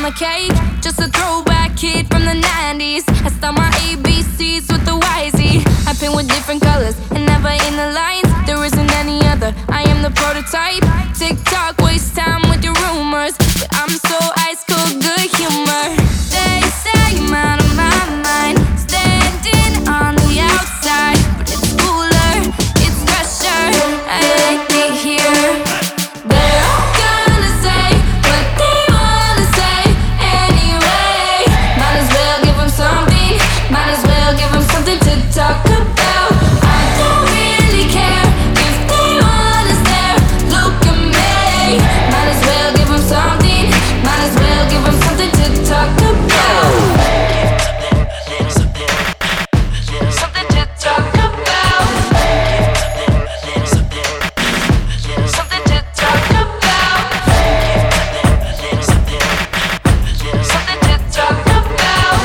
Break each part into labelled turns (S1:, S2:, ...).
S1: the cake, just a throwback kid from the 90s. I start my ABCs with the YZ. I paint with different colors and never in the lines. There isn't any other, I am the prototype. TikTok, waste time with your rumors, but I'm so ice cold, good humor. They say I'm out of my mind, standing on the outside, but it's cooler, it's fresher, I like it here. They're all gonna say what they wanna say anyway. Might as well give them something, might as well give them something to talk about. I don't really care if they wanna stare, look at me. Might as well give them something, might as well give them something to talk about. Something to talk about. Something to talk about. Something to talk about.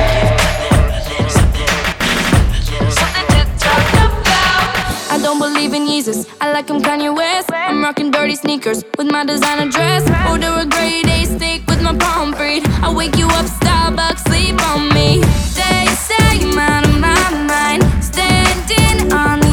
S1: Something to talk about. I don't believe in Jesus, I like him Kanye West. I'm rocking dirty sneakers with my designer dress. Order a grade A steak with my palm breed. I wake you up, Starbucks, sleep on me. They say I'm out of my mind, standing on